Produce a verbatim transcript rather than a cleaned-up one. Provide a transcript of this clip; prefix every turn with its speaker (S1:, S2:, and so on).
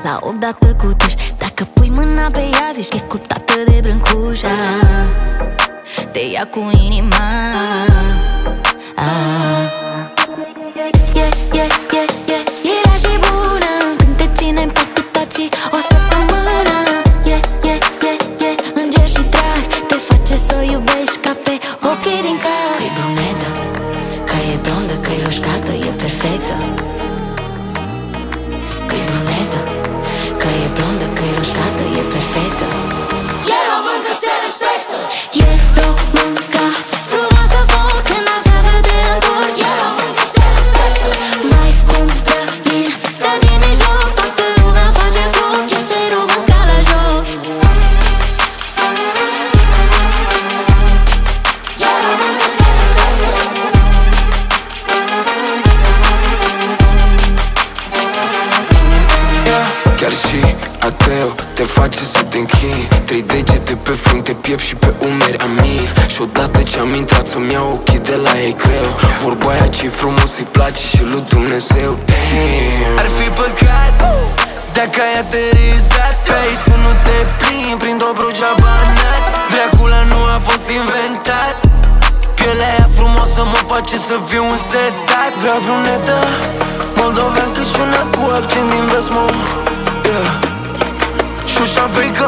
S1: la ochi dată cu tuș. Dacă pui mâna pe ea, zici că-i sculptată de brâncușa. Te ia cu inima. ah. Yeah, yeah, yeah, yeah. Era și bună când te ține în palpitații o săptămână. Yeah, yeah, yeah, yeah. Înger și drag te face să iubești ca pe ochii din car. Că-i brunetă, că e blondă, că-i roșcată, e perfectă. Că-i brunetă, că e blondă, că-i roșcată, e perfectă.
S2: E româncă, se respectă.
S1: E românca, frumoasă foc, când dansează te întorci.
S2: E româncă, se respectă.
S1: Vai cum rămin, stă din mijloc, toată lumea face stoc. Este românca la joc.
S2: E româncă, se respectă.
S3: Yeah. Chiar și ateu te face să te închini. Trei degete pe frunte, piept și pe umeri a mii. Și odată ce-am intrat să-mi iau ochii de la ei greu. Vorba aia ce-i frumos îi place și lui Dumnezeu. Damn. Ar fi păcat dacă ai aterizat pe aici să nu te plimbi prin Dobrogea Banat. Dracula nu a fost inventat. Pielea aia frumoasă mă face să fiu un setat. Vreau brunetă, moldoveancă și una cu accent din vest, mă. Yeah. Și o șaveică